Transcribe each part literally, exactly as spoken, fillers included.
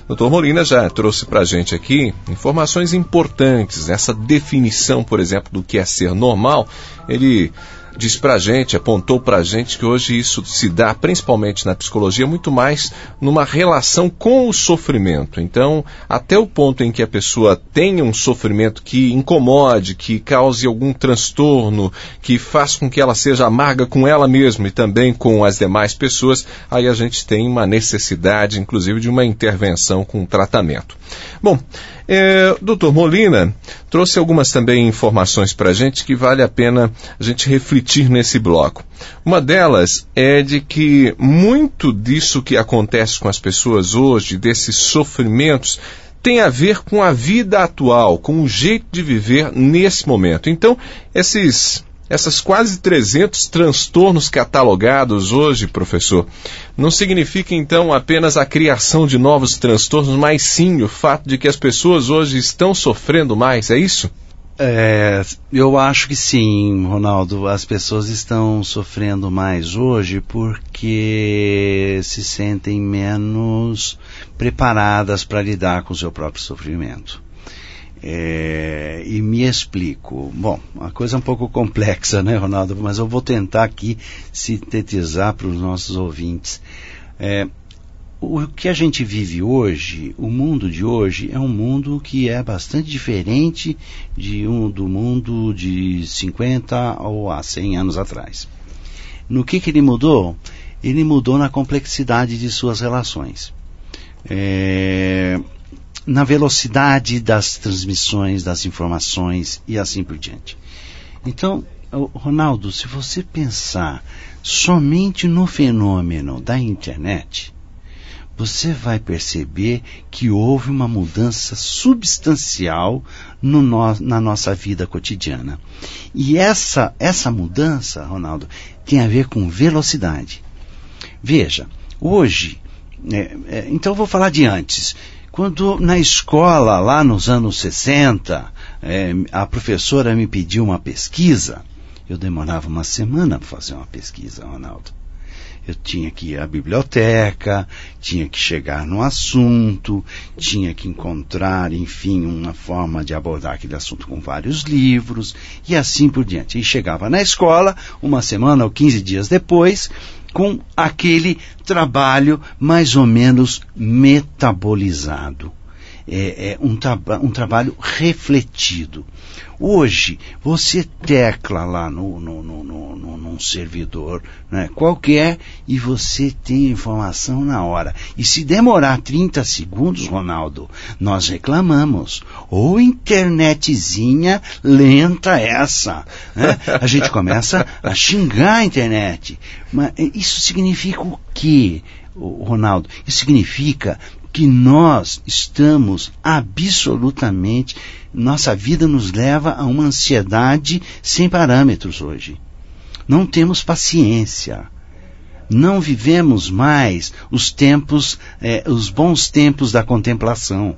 doutor Molina já trouxe para a gente aqui informações importantes. Essa definição, por exemplo, do que é ser normal, ele diz para a gente, apontou para a gente que hoje isso se dá, principalmente na psicologia, muito mais numa relação com o sofrimento. Então, até o ponto em que a pessoa tenha um sofrimento que incomode, que cause algum transtorno, que faça com que ela seja amarga com ela mesma e também com as demais pessoas, aí a gente tem uma necessidade, inclusive, de uma intervenção com tratamento. Bom, é, doutor Molina trouxe algumas também informações para a gente que vale a pena a gente refletir nesse bloco. Uma delas é de que muito disso que acontece com as pessoas hoje, desses sofrimentos, tem a ver com a vida atual, com o jeito de viver nesse momento. Então, esses... Essas quase trezentos transtornos catalogados hoje, professor, não significa então apenas a criação de novos transtornos, mas sim o fato de que as pessoas hoje estão sofrendo mais, é isso? É, eu acho que sim, Ronaldo. As pessoas estão sofrendo mais hoje porque se sentem menos preparadas para lidar com o seu próprio sofrimento. É, e me explico. Bom, uma coisa um pouco complexa, né, Ronaldo? Mas eu vou tentar aqui sintetizar para os nossos ouvintes. É, o que a gente vive hoje, o mundo de hoje, é um mundo que é bastante diferente de um, do mundo de cinquenta ou a cem anos atrás. No que que ele mudou? Ele mudou na complexidade de suas relações. É... na velocidade das transmissões, das informações e assim por diante. Então, Ronaldo, se você pensar somente no fenômeno da internet, você vai perceber que houve uma mudança substancial no no, na nossa vida cotidiana. E essa, essa mudança, Ronaldo, tem a ver com velocidade. Veja, hoje, é, é, então eu vou falar de antes. Quando na escola, lá nos anos sessenta, é, a professora me pediu uma pesquisa, eu demorava uma semana para fazer uma pesquisa, Ronaldo. Eu tinha que ir à biblioteca, tinha que chegar no assunto, tinha que encontrar, enfim, uma forma de abordar aquele assunto com vários livros, e assim por diante. E chegava na escola, uma semana ou quinze dias depois, com aquele trabalho mais ou menos metabolizado. É, é um, tra- um trabalho refletido. Hoje, você tecla lá no, no, no, no, no, num servidor, né, qualquer, e você tem a informação na hora. E se demorar trinta segundos, Ronaldo, nós reclamamos. Ou internetzinha lenta essa. Né? A gente começa a xingar a internet. Mas isso significa o quê, Ronaldo? Isso significa que nós estamos absolutamente, nossa vida nos leva a uma ansiedade sem parâmetros hoje. Não temos paciência. Não vivemos mais os tempos, eh, os bons tempos da contemplação.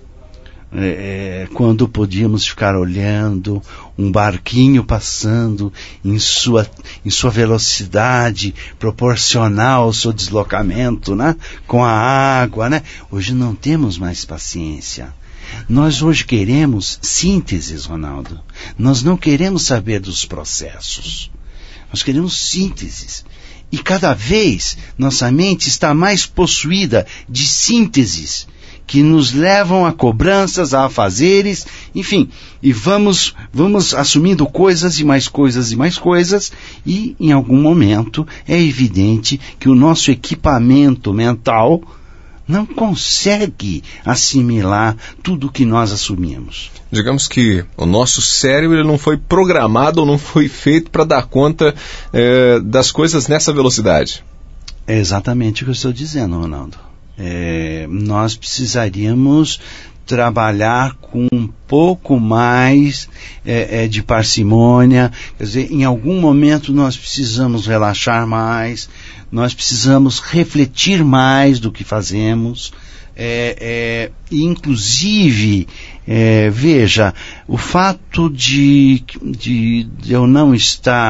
É, quando podíamos ficar olhando um barquinho passando em sua, em sua velocidade proporcional ao seu deslocamento, né? Com a água, né? Hoje não temos mais paciência. Nós hoje queremos sínteses, Ronaldo. Nós não queremos saber dos processos. Nós queremos sínteses. E cada vez nossa mente está mais possuída de sínteses que nos levam a cobranças, a afazeres, enfim, e vamos, vamos assumindo coisas e mais coisas e mais coisas, e em algum momento é evidente que o nosso equipamento mental não consegue assimilar tudo o que nós assumimos. Digamos que o nosso cérebro ele não foi programado ou não foi feito para dar conta é, das coisas nessa velocidade. É exatamente o que eu estou dizendo, Ronaldo. É, nós precisaríamos trabalhar com um pouco mais é, é, de parcimônia, quer dizer, em algum momento nós precisamos relaxar mais, nós precisamos refletir mais do que fazemos, é, é, e inclusive, é, veja, o fato de, de, de eu não estar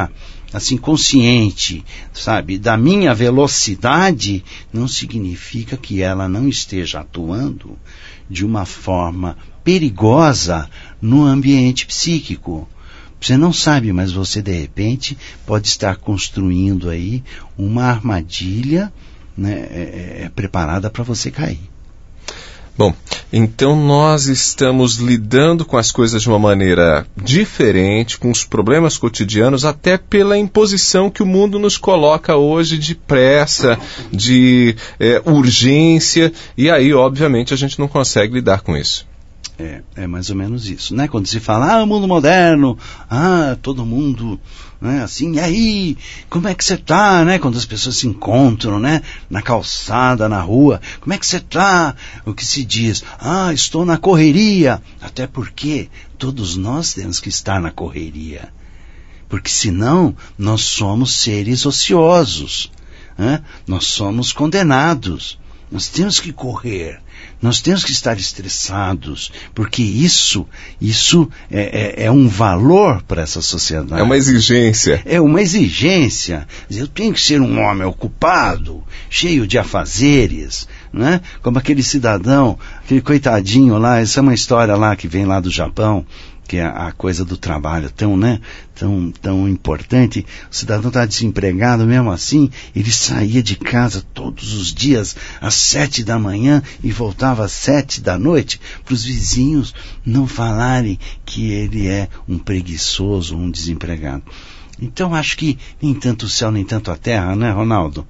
assim, consciente, sabe, da minha velocidade, não significa que ela não esteja atuando de uma forma perigosa no ambiente psíquico. Você não sabe, mas você, de repente, pode estar construindo aí uma armadilha, né, é, é, preparada para você cair. Bom, então nós estamos lidando com as coisas de uma maneira diferente, com os problemas cotidianos, até pela imposição que o mundo nos coloca hoje de pressa, de é, urgência, e aí, obviamente, a gente não consegue lidar com isso. É, é mais ou menos isso, né? Quando se fala, ah, o mundo moderno, ah, todo mundo, né, assim, e aí, como é que você tá, né? Quando as pessoas se encontram, né, na calçada, na rua, como é que você tá? O que se diz? Ah, estou na correria. Até porque todos nós temos que estar na correria. Porque senão, nós somos seres ociosos, né? Nós somos condenados. Nós temos que correr. Nós temos que estar estressados, porque isso, isso é, é, é um valor para essa sociedade. É uma exigência. É uma exigência. Eu tenho que ser um homem ocupado, cheio de afazeres, né? Como aquele cidadão, aquele coitadinho lá, essa é uma história lá que vem lá do Japão, que é a coisa do trabalho tão, né, tão, tão importante. O cidadão está desempregado, mesmo assim, ele saía de casa todos os dias às sete da manhã e voltava às sete da noite, para os vizinhos não falarem que ele é um preguiçoso, um desempregado. Então acho que nem tanto o céu, nem tanto a terra, né, Ronaldo?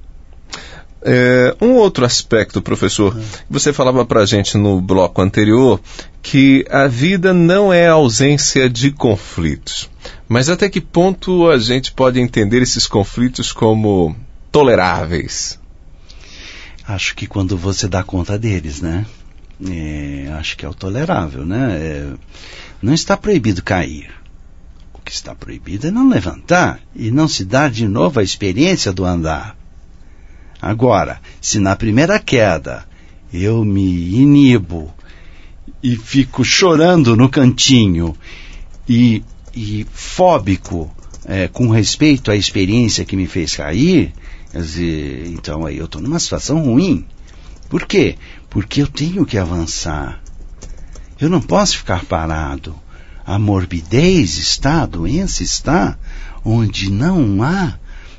É, um outro aspecto, professor, você falava para a gente no bloco anterior que a vida não é a ausência de conflitos. Mas até que ponto a gente pode entender esses conflitos como toleráveis? Acho que quando você dá conta deles, né? É, acho que é o tolerável, né? É, não está proibido cair. O que está proibido é não levantar e não se dar de novo a experiência do andar. Agora, se na primeira queda eu me inibo e fico chorando no cantinho e, e fóbico é, com respeito à experiência que me fez cair, quer dizer, então aí eu estou numa situação ruim. Por quê? Porque eu tenho que avançar. Eu não posso ficar parado. A morbidez está, a doença está, onde não há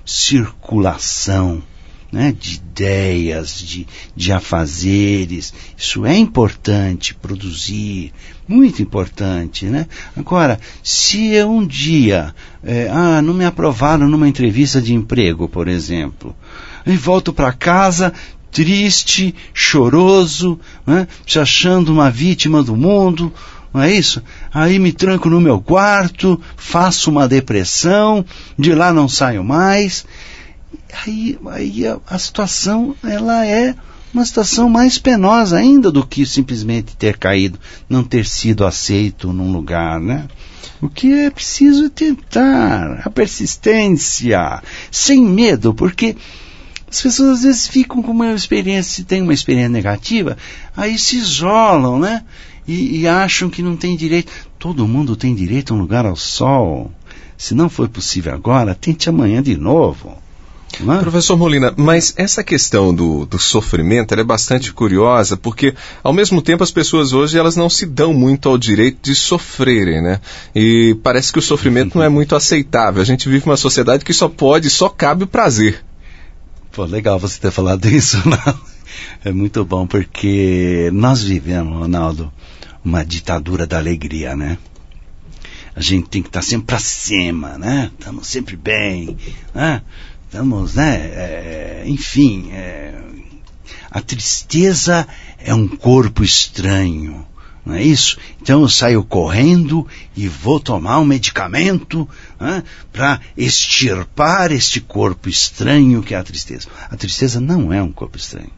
circulação, né, de ideias, de, de afazeres. Isso é importante, produzir, muito importante, né? Agora, se eu um dia, é, ah, não me aprovaram numa entrevista de emprego, por exemplo, e volto para casa triste, choroso, né, se achando uma vítima do mundo, não é isso? Aí me tranco no meu quarto, faço uma depressão, de lá não saio mais. Aí, aí a, a situação, ela é uma situação mais penosa ainda do que simplesmente ter caído, não ter sido aceito num lugar, né? O que é preciso é tentar, a persistência, sem medo, porque as pessoas às vezes ficam com uma experiência, se tem uma experiência negativa, aí se isolam, né? E, e acham que não tem direito. Todo mundo tem direito a um lugar ao sol. Se não foi possível agora, tente amanhã de novo. Não? Professor Molina, mas essa questão do, do sofrimento ela é bastante curiosa, porque ao mesmo tempo as pessoas hoje elas não se dão muito ao direito de sofrerem, né? E parece que o sofrimento não é muito aceitável. A gente vive uma sociedade que só pode, só cabe o prazer. Pô, legal você ter falado isso, Ronaldo. É muito bom, porque nós vivemos, Ronaldo, uma ditadura da alegria, né? A gente tem que estar sempre pra cima, né? Estamos sempre bem, né? Estamos, né? É, enfim, é, a tristeza é um corpo estranho, não é isso? Então eu saio correndo e vou tomar um medicamento, né, para extirpar este corpo estranho que é a tristeza. A tristeza não é um corpo estranho.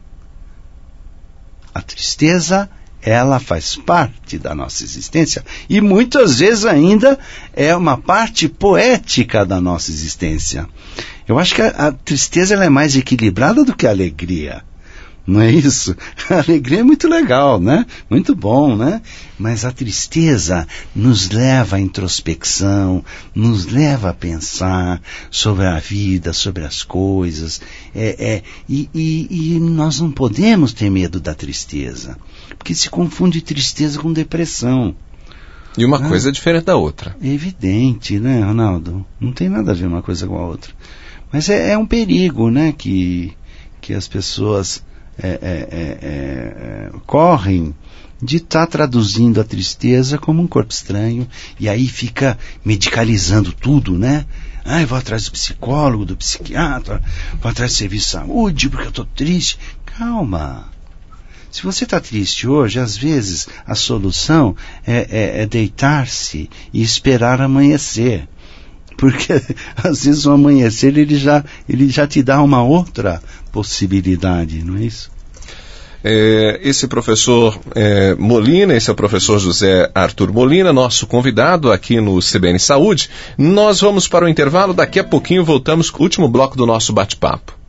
A tristeza, ela faz parte da nossa existência e muitas vezes ainda é uma parte poética da nossa existência. Eu acho que a, a tristeza ela é mais equilibrada do que a alegria. não é isso? A alegria é muito legal, né? Muito bom, né? Mas a tristeza nos leva à introspecção, nos leva a pensar sobre a vida, sobre as coisas, é, é, e, e, e nós não podemos ter medo da tristeza, porque se confunde tristeza com depressão. E uma ah, coisa é diferente da outra. É evidente, né, Ronaldo? Não tem nada a ver uma coisa com a outra. Mas é, é um perigo, né, que, que as pessoas é, é, é, é, correm de estar tá traduzindo a tristeza como um corpo estranho, e aí fica medicalizando tudo, né? Ah, eu vou atrás do psicólogo, do psiquiatra, vou atrás do serviço de saúde, porque eu estou triste. Calma. Se você está triste hoje, às vezes a solução é, é, é deitar-se e esperar amanhecer. Porque às vezes o amanhecer ele já, ele já te dá uma outra possibilidade, não é isso? É, esse professor é, Molina, esse é o professor José Arthur Molina, nosso convidado aqui no C B N Saúde. Nós vamos para o intervalo, daqui a pouquinho voltamos com o último bloco do nosso bate-papo.